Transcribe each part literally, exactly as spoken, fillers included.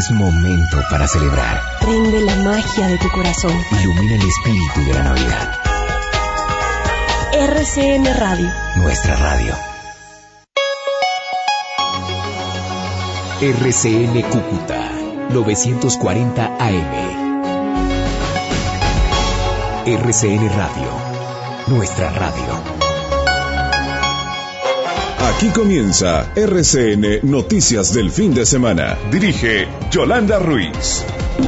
Es momento para celebrar. Prende la magia de tu corazón. Ilumina el espíritu de la Navidad. R C N Radio. Nuestra radio. R C N Cúcuta novecientos cuarenta A M. R C N Radio. Nuestra radio. Aquí comienza R C N Noticias del fin de semana. Dirige Yolanda Ruiz.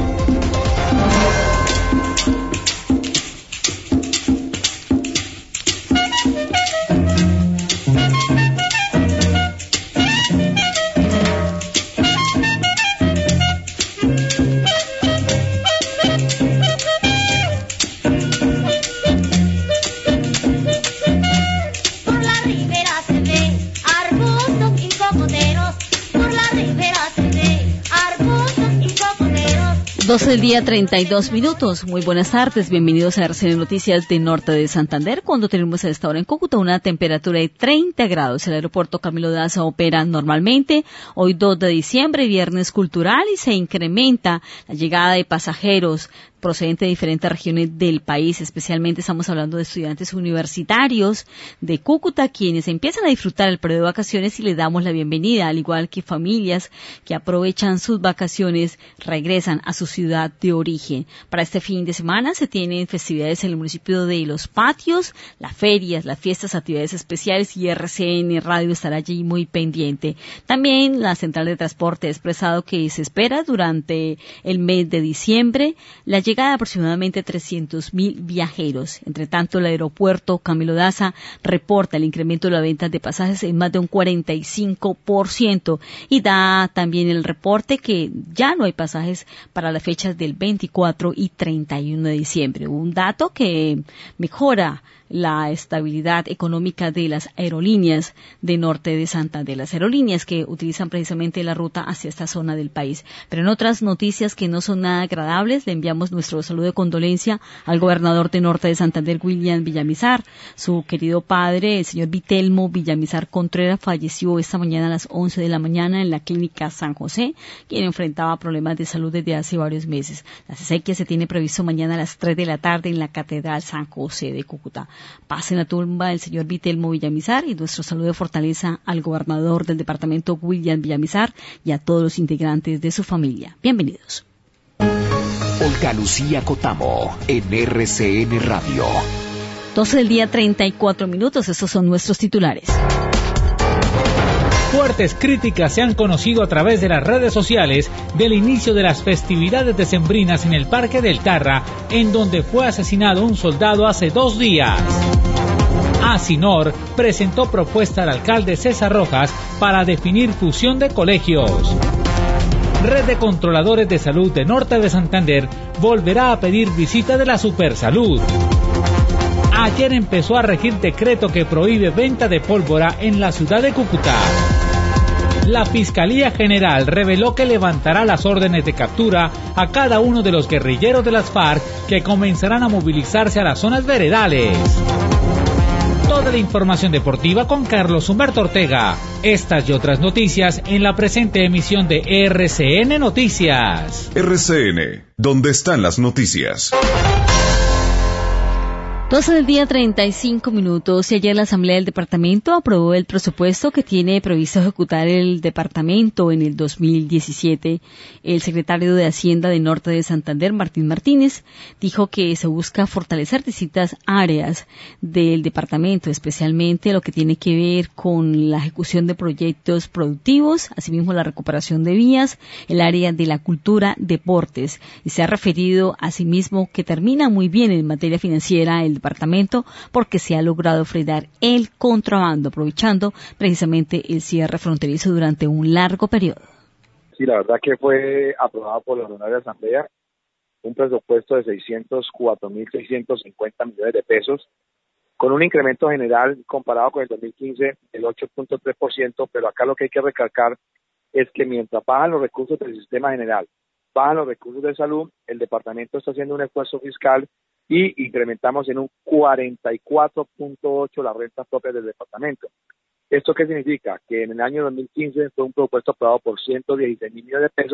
doce del día, treinta y dos minutos. Muy buenas tardes, bienvenidos a R C N Noticias de Norte de Santander, cuando tenemos a esta hora en Cúcuta una temperatura de treinta grados. El aeropuerto Camilo Daza opera normalmente. Hoy dos de diciembre, viernes cultural, y se incrementa la llegada de pasajeros procedente de diferentes regiones del país. Especialmente estamos hablando de estudiantes universitarios de Cúcuta, quienes empiezan a disfrutar el periodo de vacaciones y les damos la bienvenida, al igual que familias que aprovechan sus vacaciones, regresan a su ciudad de origen. Para este fin de semana se tienen festividades en el municipio de Los Patios, las ferias, las fiestas, actividades especiales, y R C N Radio estará allí muy pendiente. También la central de transporte ha expresado que se espera durante el mes de diciembre la llegada de aproximadamente trescientos mil viajeros. Entre tanto, el aeropuerto Camilo Daza reporta el incremento de las ventas de pasajes en más de un cuarenta y cinco por ciento y da también el reporte que ya no hay pasajes para las fechas del veinticuatro y treinta y uno de diciembre. Un dato que mejora la estabilidad económica de las aerolíneas de Norte de Santander, las aerolíneas que utilizan precisamente la ruta hacia esta zona del país. Pero en otras noticias que no son nada agradables, le enviamos nuestro saludo de condolencia al gobernador de Norte de Santander, William Villamizar. Su querido padre, el señor Vitelmo Villamizar Contreras, falleció esta mañana a las once de la mañana en la clínica San José, quien enfrentaba problemas de salud desde hace varios meses. Las exequias se tiene previsto mañana a las tres de la tarde en la Catedral San José de Cúcuta. Paz en la tumba del señor Vitelmo Villamizar y nuestro saludo de fortaleza al gobernador del departamento, William Villamizar, y a todos los integrantes de su familia. Bienvenidos. Olga Lucía Cotamo en R C N Radio. doce del día, treinta y cuatro minutos. Estos son nuestros titulares. Fuertes críticas se han conocido a través de las redes sociales del inicio de las festividades decembrinas en el Parque del Tarra, en donde fue asesinado un soldado hace dos días. Asinor presentó propuesta al alcalde César Rojas para definir fusión de colegios. Red de Controladores de Salud de Norte de Santander volverá a pedir visita de la Supersalud. Ayer empezó a regir decreto que prohíbe venta de pólvora en la ciudad de Cúcuta. La Fiscalía General reveló que levantará las órdenes de captura a cada uno de los guerrilleros de las FARC que comenzarán a movilizarse a las zonas veredales. Toda la información deportiva con Carlos Humberto Ortega. Estas y otras noticias en la presente emisión de R C N Noticias. R C N, ¿dónde están las noticias? doce del día, treinta y cinco minutos. Y ayer la Asamblea del Departamento aprobó el presupuesto que tiene previsto ejecutar el Departamento en el dos mil diecisiete. El secretario de Hacienda de Norte de Santander, Martín Martínez, dijo que se busca fortalecer distintas áreas del Departamento, especialmente lo que tiene que ver con la ejecución de proyectos productivos, asimismo la recuperación de vías, el área de la cultura, deportes. Y se ha referido asimismo que termina muy bien en materia financiera el departamento porque se ha logrado frenar el contrabando, aprovechando precisamente el cierre fronterizo durante un largo periodo. Sí, la verdad que fue aprobado por la Honoraria Asamblea un presupuesto de seiscientos cuatro mil seiscientos cincuenta millones de pesos, con un incremento general comparado con el dos mil quince del ocho punto tres por ciento, pero acá lo que hay que recalcar es que mientras bajan los recursos del sistema general, bajan los recursos de salud, el departamento está haciendo un esfuerzo fiscal y incrementamos en un cuarenta y cuatro punto ocho las rentas propias del departamento. ¿Esto qué significa? Que en el año dos mil quince fue un presupuesto aprobado por ciento dieciséis mil millones de pesos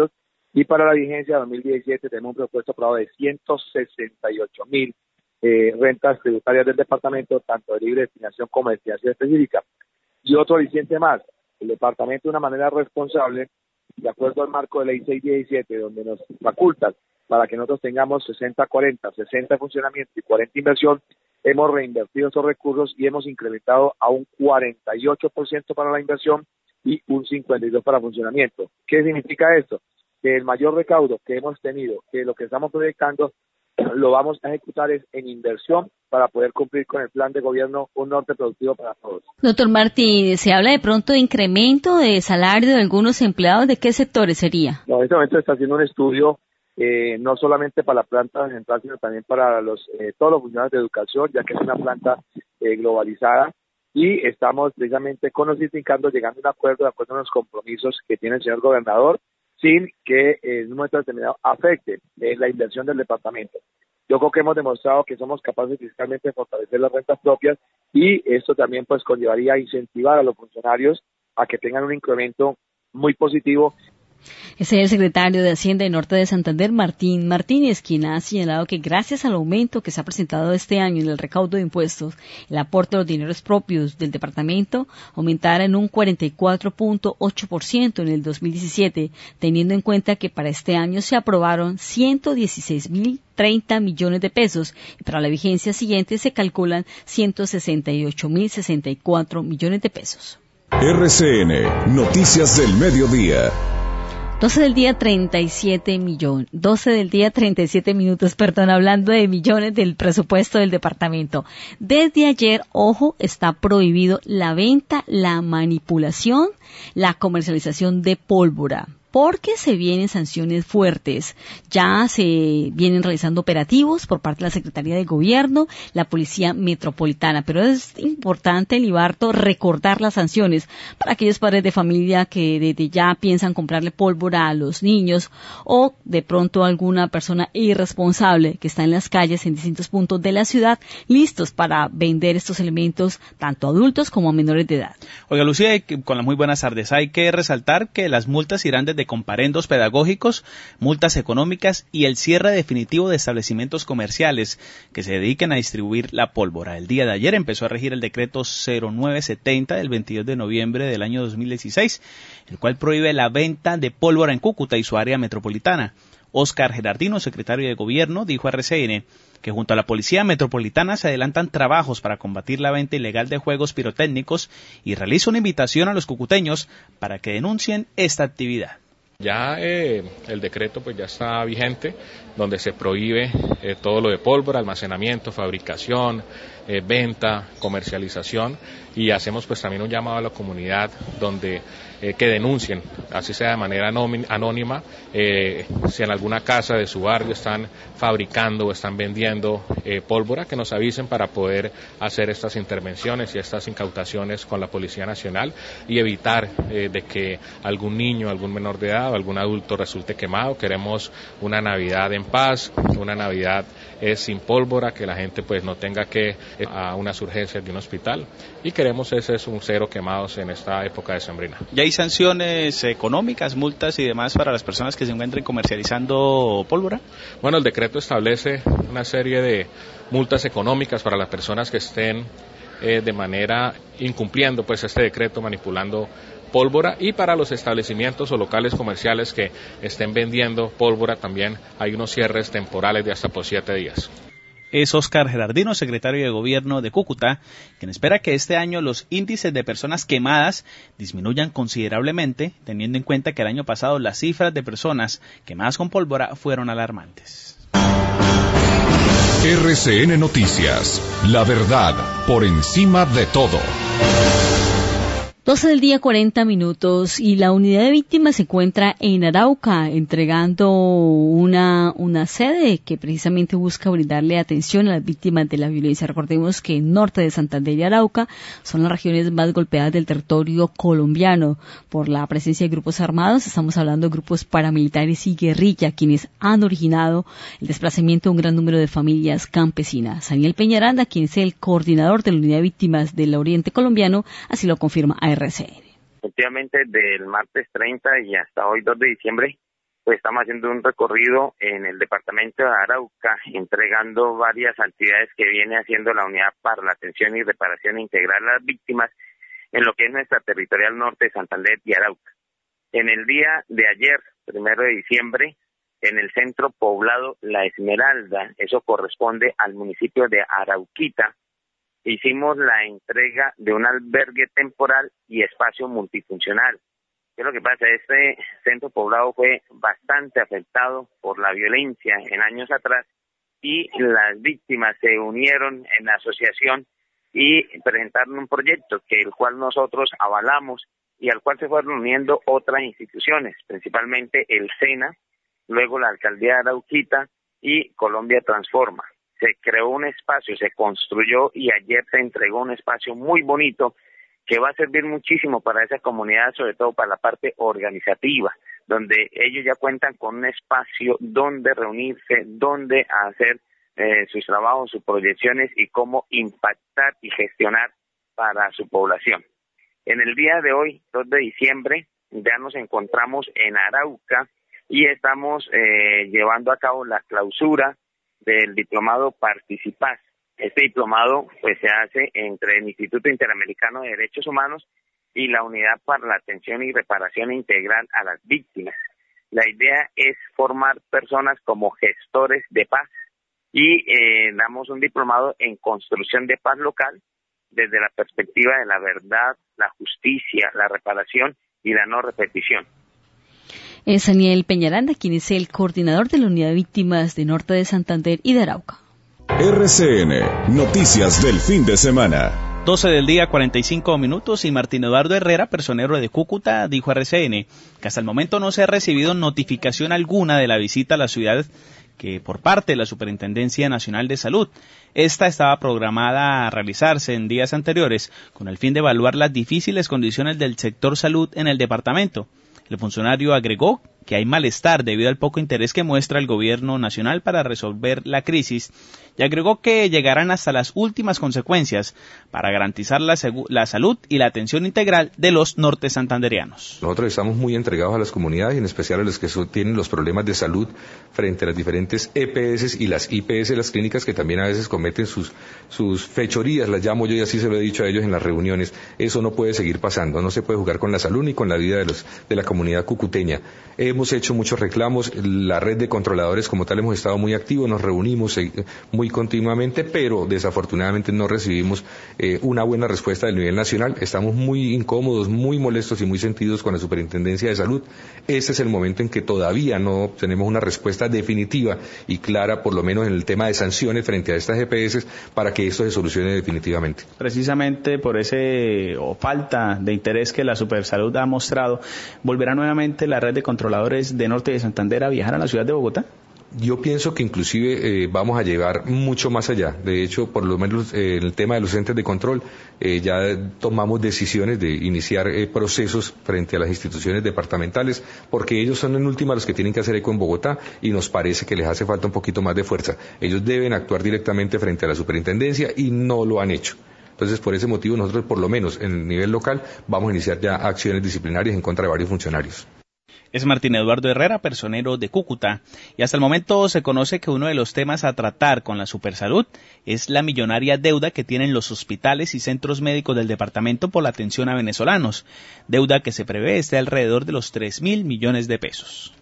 Y para la vigencia de dos mil diecisiete tenemos un presupuesto aprobado de ciento sesenta y ocho mil eh, rentas tributarias del departamento, tanto de libre destinación como de destinación específica. Y otro aliciente más, el departamento de una manera responsable, de acuerdo al marco de ley seiscientos diecisiete, donde nos facultan para que nosotros tengamos sesenta cuarenta, sesenta funcionamiento y cuarenta inversión, hemos reinvertido esos recursos y hemos incrementado a un cuarenta y ocho por ciento para la inversión y un cincuenta y dos por ciento para funcionamiento. ¿Qué significa esto? Que el mayor recaudo que hemos tenido, que lo que estamos proyectando, lo vamos a ejecutar es en inversión para poder cumplir con el plan de gobierno Un Norte Productivo para Todos. Doctor Martín, se habla de pronto de incremento de salario de algunos empleados, ¿de qué sectores sería? No, en este momento está haciendo un estudio eh, no solamente para la planta central, sino también para los eh, todos los funcionarios de educación, ya que es una planta eh, globalizada, y estamos precisamente con los sindicatos llegando a un acuerdo de acuerdo a los compromisos que tiene el señor gobernador, sin que eh, en un momento determinado afecte eh, la inversión del departamento. Yo creo que hemos demostrado que somos capaces fiscalmente de fortalecer las rentas propias y esto también pues conllevaría a incentivar a los funcionarios a que tengan un incremento muy positivo. Ese es el secretario de Hacienda de Norte de Santander, Martín Martínez, quien ha señalado que gracias al aumento que se ha presentado este año en el recaudo de impuestos, el aporte de los dineros propios del departamento aumentará en un cuarenta y cuatro punto ocho por ciento en el dos mil diecisiete, teniendo en cuenta que para este año se aprobaron ciento dieciséis mil treinta millones de pesos y para la vigencia siguiente se calculan ciento sesenta y ocho mil sesenta y cuatro millones de pesos. R C N, Noticias del Mediodía. doce del día, treinta y siete millones, doce del día, treinta y siete minutos, perdón, hablando de millones del presupuesto del departamento. Desde ayer, ojo, está prohibido la venta, la manipulación, la comercialización de pólvora, porque se vienen sanciones fuertes. Ya se vienen realizando operativos por parte de la Secretaría de Gobierno, la Policía Metropolitana, pero es importante, Libarto, recordar las sanciones para aquellos padres de familia que desde ya piensan comprarle pólvora a los niños o de pronto alguna persona irresponsable que está en las calles en distintos puntos de la ciudad listos para vender estos elementos tanto a adultos como a menores de edad. Oiga, Lucía, con las muy buenas tardes. Hay que resaltar que las multas irán desde de comparendos pedagógicos, multas económicas y el cierre definitivo de establecimientos comerciales que se dediquen a distribuir la pólvora. El día de ayer empezó a regir el decreto cero nueve setenta del veintidós de noviembre del año dos mil dieciséis, el cual prohíbe la venta de pólvora en Cúcuta y su área metropolitana. Óscar Gerardino, secretario de Gobierno, dijo a R C N que junto a la Policía Metropolitana se adelantan trabajos para combatir la venta ilegal de juegos pirotécnicos y realiza una invitación a los cucuteños para que denuncien esta actividad. Ya eh, el decreto pues ya está vigente, donde se prohíbe eh, todo lo de pólvora, almacenamiento, fabricación, eh, venta, comercialización, y hacemos pues también un llamado a la comunidad donde eh, que denuncien, así sea de manera anónima, eh, si en alguna casa de su barrio están fabricando o están vendiendo eh, pólvora, que nos avisen para poder hacer estas intervenciones y estas incautaciones con la Policía Nacional y evitar eh, de que algún niño, algún menor de edad o algún adulto resulte quemado. Queremos una Navidad en paz, una Navidad eh, sin pólvora, que la gente pues no tenga que ir a unas urgencias de un hospital, y queremos ese es un cero quemados en esta época decembrina. ¿Ya hay sanciones económicas, multas y demás para las personas que se encuentren comercializando pólvora? Bueno, el decreto establece una serie de multas económicas para las personas que estén eh, de manera incumpliendo pues este decreto, manipulando pólvora, y para los establecimientos o locales comerciales que estén vendiendo pólvora también hay unos cierres temporales de hasta por siete días. Es Óscar Gerardino, secretario de Gobierno de Cúcuta, quien espera que este año los índices de personas quemadas disminuyan considerablemente, teniendo en cuenta que el año pasado las cifras de personas quemadas con pólvora fueron alarmantes. R C N Noticias, la verdad por encima de todo. doce del día, cuarenta minutos, y la unidad de víctimas se encuentra en Arauca entregando una, una sede que precisamente busca brindarle atención a las víctimas de la violencia. Recordemos que el norte de Santander y Arauca son las regiones más golpeadas del territorio colombiano por la presencia de grupos armados. Estamos hablando de grupos paramilitares y guerrilla, quienes han originado el desplazamiento de un gran número de familias campesinas. Daniel Peñaranda, quien es el coordinador de la unidad de víctimas del oriente colombiano, así lo confirma a R C N. Efectivamente, del martes treinta y hasta hoy dos de diciembre pues estamos haciendo un recorrido en el departamento de Arauca, entregando varias actividades que viene haciendo la Unidad para la Atención y Reparación Integral a las Víctimas en lo que es nuestra territorial norte de Santander y Arauca. En el día de ayer, primero de diciembre, en el centro poblado La Esmeralda, eso corresponde al municipio de Arauquita, hicimos la entrega de un albergue temporal y espacio multifuncional. ¿Qué es lo que pasa? Este centro poblado fue bastante afectado por la violencia en años atrás y las víctimas se unieron en la asociación y presentaron un proyecto que el cual nosotros avalamos y al cual se fueron uniendo otras instituciones, principalmente el SENA, luego la Alcaldía de Arauquita y Colombia Transforma. Se creó un espacio, se construyó y ayer se entregó un espacio muy bonito que va a servir muchísimo para esa comunidad, sobre todo para la parte organizativa, donde ellos ya cuentan con un espacio donde reunirse, donde hacer eh, sus trabajos, sus proyecciones y cómo impactar y gestionar para su población. En el día de hoy, dos de diciembre, ya nos encontramos en Arauca y estamos eh, llevando a cabo la clausura del diplomado Participaz. Este diplomado pues se hace entre el Instituto Interamericano de Derechos Humanos y la Unidad para la Atención y Reparación Integral a las Víctimas. La idea es formar personas como gestores de paz y eh, damos un diplomado en construcción de paz local desde la perspectiva de la verdad, la justicia, la reparación y la no repetición. Es Daniel Peñaranda, quien es el coordinador de la Unidad de Víctimas de Norte de Santander y de Arauca. R C N, noticias del fin de semana. doce del día, cuarenta y cinco minutos, y Martín Eduardo Herrera, personero de Cúcuta, dijo a R C N que hasta el momento no se ha recibido notificación alguna de la visita a la ciudad que por parte de la Superintendencia Nacional de Salud. Esta estaba programada a realizarse en días anteriores con el fin de evaluar las difíciles condiciones del sector salud en el departamento. El funcionario agregó que hay malestar debido al poco interés que muestra el gobierno nacional para resolver la crisis y agregó que llegarán hasta las últimas consecuencias para garantizar la, la salud y la atención integral de los norte santanderianos. Nosotros estamos muy entregados a las comunidades y en especial a los que tienen los problemas de salud frente a las diferentes E P S y las I P S, las clínicas que también a veces cometen sus, sus fechorías, las llamo yo y así se lo he dicho a ellos en las reuniones. Eso no puede seguir pasando, no se puede jugar con la salud ni con la vida de, los, de la comunidad cucuteña. Hemos hecho muchos reclamos, la red de controladores como tal hemos estado muy activos, nos reunimos muy continuamente, pero desafortunadamente no recibimos eh, una buena respuesta del nivel nacional. Estamos muy incómodos, muy molestos y muy sentidos con la Superintendencia de Salud. Este es el momento en que todavía no tenemos una respuesta definitiva y clara, por lo menos en el tema de sanciones frente a estas E P S, para que esto se solucione definitivamente. Precisamente por ese o falta de interés que la Supersalud ha mostrado, ¿volverá nuevamente la red de controladores de Norte de Santander a viajar a la ciudad de Bogotá? Yo pienso que inclusive eh, vamos a llevar mucho más allá. De hecho, por lo menos eh, en el tema de los entes de control, eh, ya tomamos decisiones de iniciar eh, procesos frente a las instituciones departamentales, porque ellos son en última los que tienen que hacer eco en Bogotá y nos parece que les hace falta un poquito más de fuerza. Ellos deben actuar directamente frente a la superintendencia y no lo han hecho. Entonces, por ese motivo, nosotros por lo menos en el nivel local vamos a iniciar ya acciones disciplinarias en contra de varios funcionarios. Es Martín Eduardo Herrera, personero de Cúcuta, y hasta el momento se conoce que uno de los temas a tratar con la Supersalud es la millonaria deuda que tienen los hospitales y centros médicos del departamento por la atención a venezolanos, deuda que se prevé esté alrededor de los tres mil millones de pesos.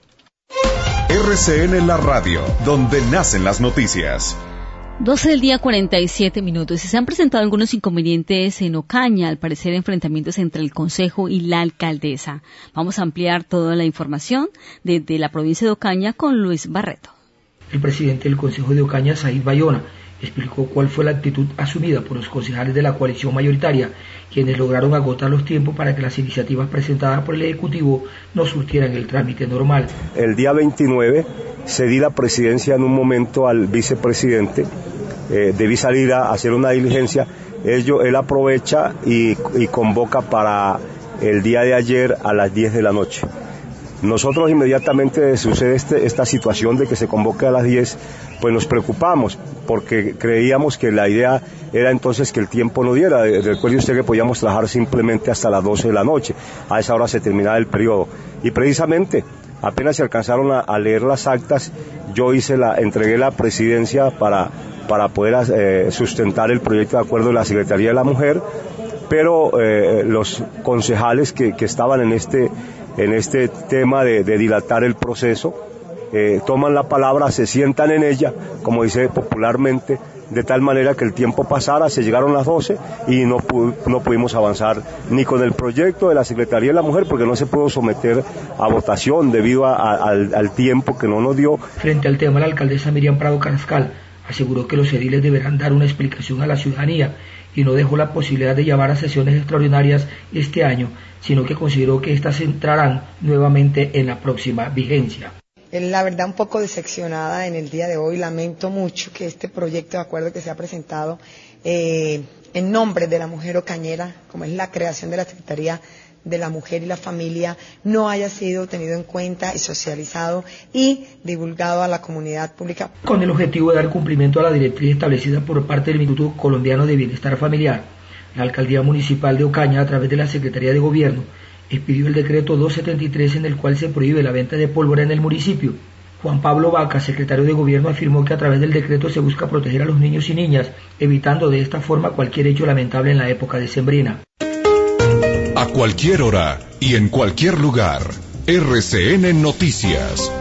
R C N La Radio, donde nacen las noticias. doce del día, cuarenta y siete minutos. Se han presentado algunos inconvenientes en Ocaña, al parecer enfrentamientos entre el Consejo y la alcaldesa. Vamos a ampliar toda la información desde la provincia de Ocaña con Luis Barreto. El presidente del Consejo de Ocaña, Said Bayona, explicó cuál fue la actitud asumida por los concejales de la coalición mayoritaria, quienes lograron agotar los tiempos para que las iniciativas presentadas por el Ejecutivo no surtieran el trámite normal. El día veintinueve cedí la presidencia en un momento al vicepresidente, eh, debí salir a hacer una diligencia, Ello, él aprovecha y, y convoca para el día de ayer a las diez de la noche. Nosotros inmediatamente sucede este, esta situación de que se convoque a las diez, pues nos preocupamos, porque creíamos que la idea era entonces que el tiempo no diera. Recuerde usted que podíamos trabajar simplemente hasta las doce de la noche, a esa hora se terminaba el periodo. Y precisamente apenas se alcanzaron a, a leer las actas, yo hice la, entregué la presidencia para, para poder eh, sustentar el proyecto de acuerdo de la Secretaría de la Mujer, pero eh, los concejales que, que estaban en este, en este tema de, de dilatar el proceso, eh, toman la palabra, se sientan en ella, como dice popularmente, de tal manera que el tiempo pasara, se llegaron las doce y no, pu- no pudimos avanzar ni con el proyecto de la Secretaría de la Mujer, porque no se pudo someter a votación debido a, a, al, al tiempo que no nos dio. Frente al tema, la alcaldesa Miriam Prado Carrascal aseguró que los ediles deberán dar una explicación a la ciudadanía y no dejó la posibilidad de llamar a sesiones extraordinarias este año, sino que consideró que éstas entrarán nuevamente en la próxima vigencia. La verdad, un poco decepcionada en el día de hoy. Lamento mucho que este proyecto de acuerdo que se ha presentado eh, en nombre de la mujer ocañera, como es la creación de la Secretaría de la Mujer y la Familia, no haya sido tenido en cuenta y socializado y divulgado a la comunidad pública. Con el objetivo de dar cumplimiento a la directriz establecida por parte del Instituto Colombiano de Bienestar Familiar, la Alcaldía Municipal de Ocaña, a través de la Secretaría de Gobierno, expidió el decreto doscientos setenta y tres en el cual se prohíbe la venta de pólvora en el municipio. Juan Pablo Vaca, secretario de Gobierno, afirmó que a través del decreto se busca proteger a los niños y niñas, evitando de esta forma cualquier hecho lamentable en la época decembrina. A cualquier hora y en cualquier lugar, R C N Noticias.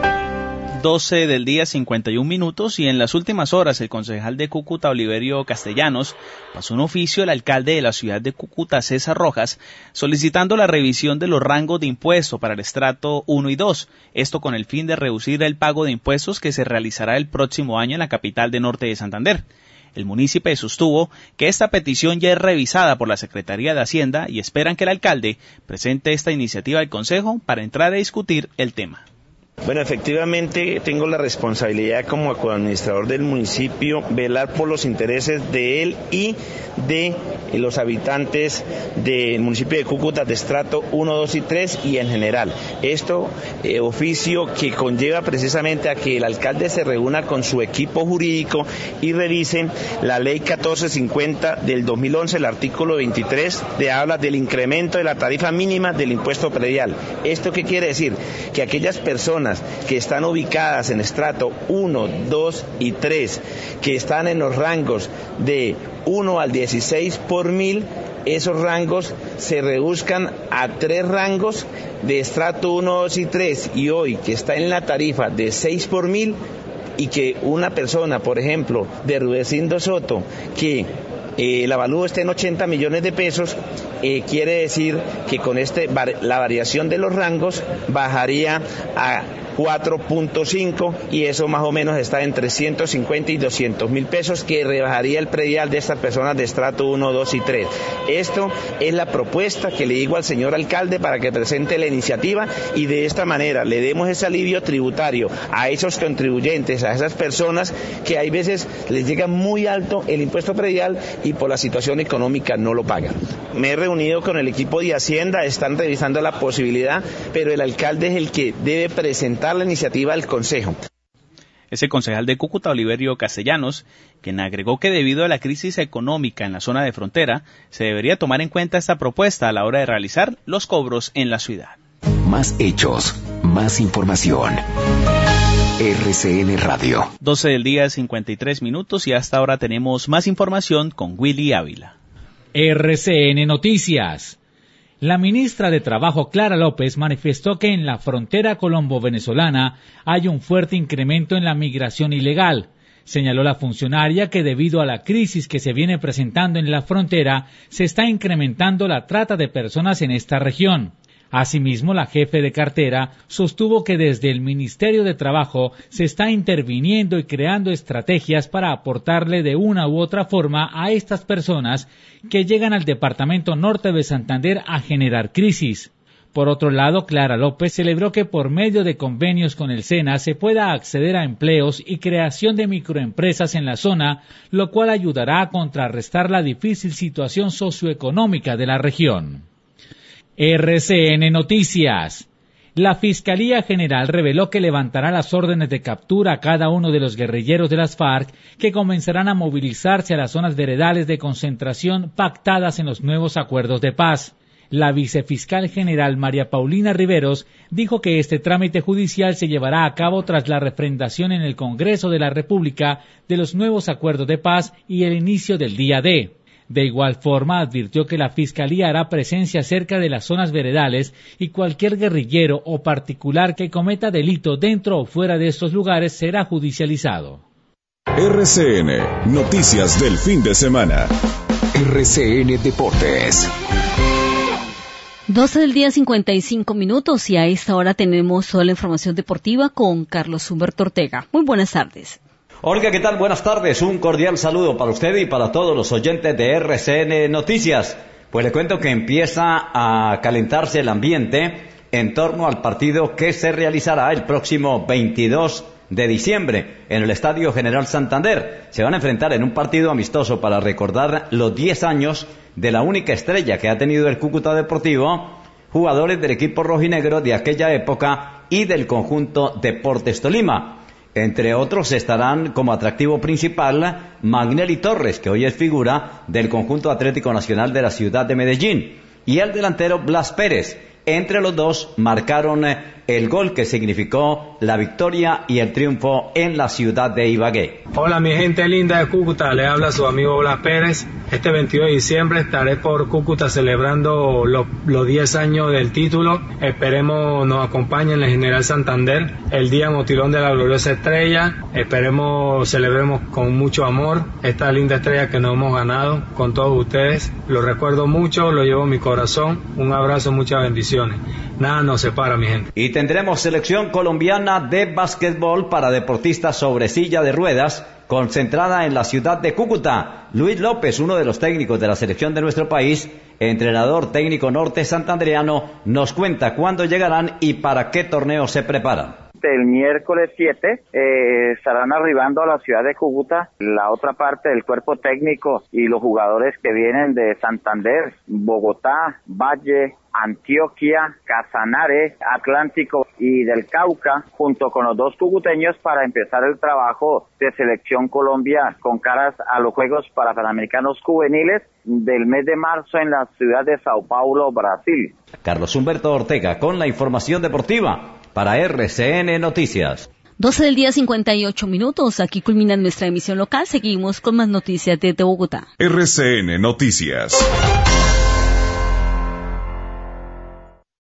doce del día, cincuenta y un minutos, y en las últimas horas el concejal de Cúcuta, Oliverio Castellanos, pasó un oficio al alcalde de la ciudad de Cúcuta, César Rojas, solicitando la revisión de los rangos de impuesto para el estrato uno y dos, esto con el fin de reducir el pago de impuestos que se realizará el próximo año en la capital de Norte de Santander. El municipio sostuvo que esta petición ya es revisada por la Secretaría de Hacienda y esperan que el alcalde presente esta iniciativa al Consejo para entrar a discutir el tema. Bueno, efectivamente tengo la responsabilidad como administrador del municipio velar por los intereses de él y de los habitantes del municipio de Cúcuta de estrato uno, dos y tres y en general. Esto, eh, oficio que conlleva precisamente a que el alcalde se reúna con su equipo jurídico y revisen la ley catorce cincuenta del dos mil once, el artículo veintitrés, de habla del incremento de la tarifa mínima del impuesto predial. ¿Esto qué quiere decir? Que aquellas personas que están ubicadas en estrato uno, dos y tres, que están en los rangos de uno al dieciséis por mil, esos rangos se reduzcan a tres rangos de estrato uno, dos y tres, y hoy que está en la tarifa de seis por mil, y que una persona, por ejemplo, de Rudecindo Soto, que eh, el avalúo está en ochenta millones de pesos, eh, quiere decir que con este la variación de los rangos bajaría a cuatro punto cinco y eso más o menos está entre ciento cincuenta y doscientos mil pesos, que rebajaría el predial de estas personas de estrato uno, dos y tres. Esto es la propuesta que le digo al señor alcalde para que presente la iniciativa y de esta manera le demos ese alivio tributario a esos contribuyentes, a esas personas que hay veces les llega muy alto el impuesto predial y por la situación económica no lo pagan. Me he reunido con el equipo de Hacienda, están revisando la posibilidad, pero el alcalde es el que debe presentar la iniciativa al Consejo. Es el concejal de Cúcuta, Oliverio Castellanos, quien agregó que debido a la crisis económica en la zona de frontera, se debería tomar en cuenta esta propuesta a la hora de realizar los cobros en la ciudad. Más hechos, más información. R C N Radio. doce del día, cincuenta y tres minutos, y hasta ahora tenemos más información con Willy Ávila. R C N Noticias. La ministra de Trabajo, Clara López, manifestó que en la frontera colombo-venezolana hay un fuerte incremento en la migración ilegal. Señaló la funcionaria que debido a la crisis que se viene presentando en la frontera, se está incrementando la trata de personas en esta región. Asimismo, la jefe de cartera sostuvo que desde el Ministerio de Trabajo se está interviniendo y creando estrategias para aportarle de una u otra forma a estas personas que llegan al departamento norte de Santander a generar crisis. Por otro lado, Clara López celebró que por medio de convenios con el SENA se pueda acceder a empleos y creación de microempresas en la zona, lo cual ayudará a contrarrestar la difícil situación socioeconómica de la región. R C N Noticias. La Fiscalía General reveló que levantará las órdenes de captura a cada uno de los guerrilleros de las FARC que comenzarán a movilizarse a las zonas veredales de concentración pactadas en los nuevos acuerdos de paz. La vicefiscal general María Paulina Riveros dijo que este trámite judicial se llevará a cabo tras la refrendación en el Congreso de la República de los nuevos acuerdos de paz y el inicio del día D. De igual forma, advirtió que la Fiscalía hará presencia cerca de las zonas veredales y cualquier guerrillero o particular que cometa delito dentro o fuera de estos lugares será judicializado. R C N, noticias del fin de semana. R C N Deportes. doce del día, cincuenta y cinco minutos, y a esta hora tenemos toda la información deportiva con Carlos Humberto Ortega. Muy buenas tardes. Olga, ¿qué tal? Buenas tardes. Un cordial saludo para usted y para todos los oyentes de R C N Noticias. Pues le cuento que empieza a calentarse el ambiente en torno al partido que se realizará el próximo veintidós de diciembre en el Estadio General Santander. Se van a enfrentar en un partido amistoso para recordar los diez años de la única estrella que ha tenido el Cúcuta Deportivo, jugadores del equipo rojinegro de aquella época y del conjunto Deportes Tolima. Entre otros estarán como atractivo principal Magnelli Torres, que hoy es figura del conjunto Atlético Nacional de la ciudad de Medellín, y el delantero Blas Pérez. Entre los dos marcaron el gol que significó la victoria y el triunfo en la ciudad de Ibagué. Hola mi gente linda de Cúcuta, le habla su amigo Blas Pérez. Este veintidós de diciembre estaré por Cúcuta celebrando los, los diez años del título. Esperemos nos acompañen el General Santander, el día motilón de la gloriosa estrella. Esperemos celebremos con mucho amor esta linda estrella que nos hemos ganado con todos ustedes. Lo recuerdo mucho, lo llevo en mi corazón. Un abrazo, muchas bendiciones. Nada nos separa, mi gente. Y tendremos selección colombiana de básquetbol para deportistas sobre silla de ruedas, concentrada en la ciudad de Cúcuta. Luis López, uno de los técnicos de la selección de nuestro país, entrenador técnico norte santandereano, nos cuenta cuándo llegarán y para qué torneo se preparan. El miércoles siete eh, estarán arribando a la ciudad de Cúcuta la otra parte del cuerpo técnico y los jugadores que vienen de Santander, Bogotá, Valle, Antioquia, Casanare, Atlántico y del Cauca, junto con los dos cucuteños para empezar el trabajo de Selección Colombia con caras a los Juegos Panamericanos Juveniles del mes de marzo en la ciudad de Sao Paulo, Brasil. Carlos Humberto Ortega con la información deportiva para R C N Noticias. doce del día, cincuenta y ocho minutos. Aquí culmina nuestra emisión local. Seguimos con más noticias desde Bogotá. R C N Noticias.